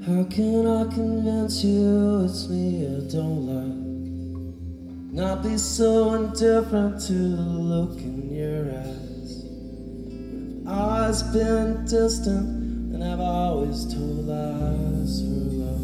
How can I convince you it's me I don't like? Not be so indifferent to the look in your eyes. I've always been distant and I've always told lies for love.